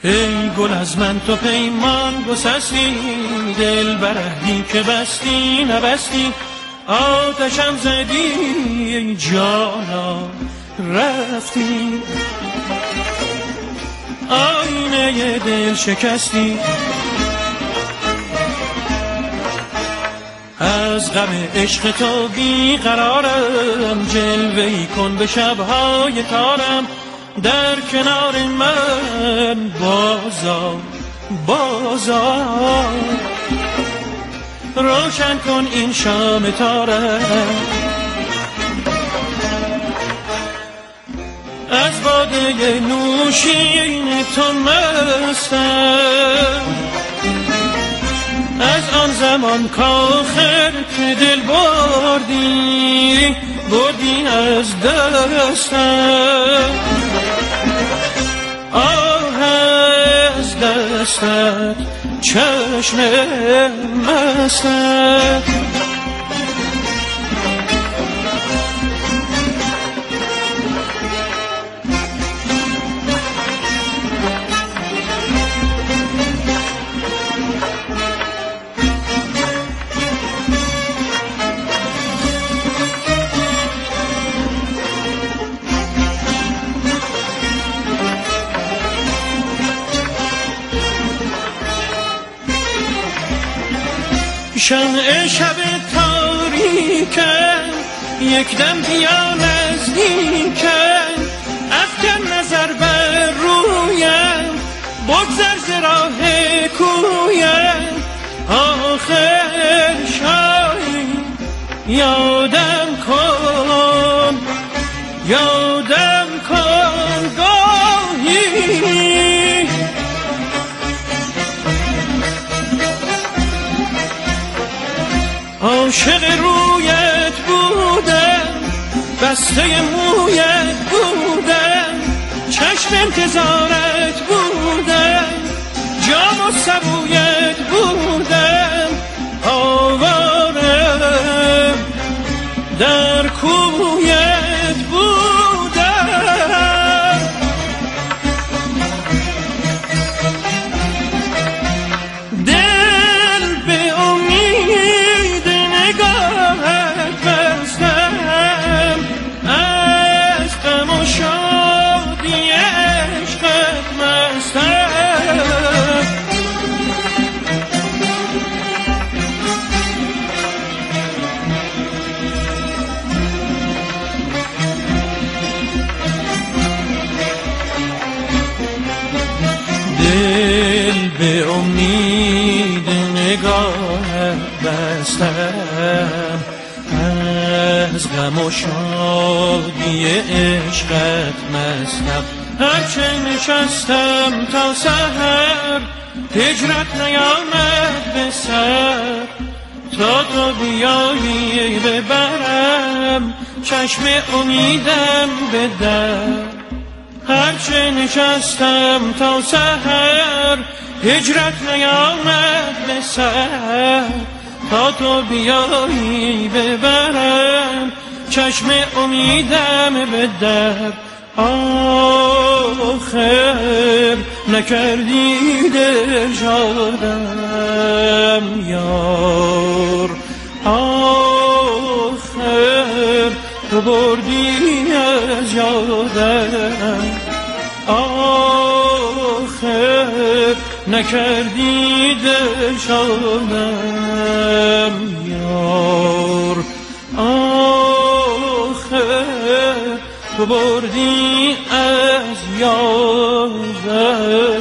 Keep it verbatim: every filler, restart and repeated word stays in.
ای گل از من تو پیمان گسستی، دل برهی که بستی نبستی، آتشم زدی ای جانا رفتی، آینه دل شکستی. از غم عشق تو بیقرارم، جلوه‌ای کن به شب‌های تارم، در کنار من بازا بازا، روشن کن این شام تارم. از باده نوشین تو مستم، از آن زمان کآخر که دل بردی بردی از دستم، آه از دستت چشم مستت. شمع شب تاریکم یک دم بیا نزدیکم، افکن نظر بر رویم، بگذر ز راه کویم، آخر شایی یادم کن یادم کن گاهی، عاشق رویت بودم، بسته مویت بودم، چشم انتظارت بودم، جام و سبویت بودم، آوارم در کویت بودم. دل به امید نگاهت بستم، از غم و شادی عشقت مستم. دل به امید نگاهت بستم، از غم و شادی عشقت مستم. هرچه نشستم تا سحر، هجرت نیامد به سر، تا تو بیایی ببرم چشم امیدم به در. هرچه نشستم تا سحر، هجرت نیامد به سر، تا تو بیایی ببرم چشم امیدم به در. آخر نکردی دل شادم یار، آخر تو بردی از یادم، آخر نکردی دل شادم یار، آخر تو بردی از یادم.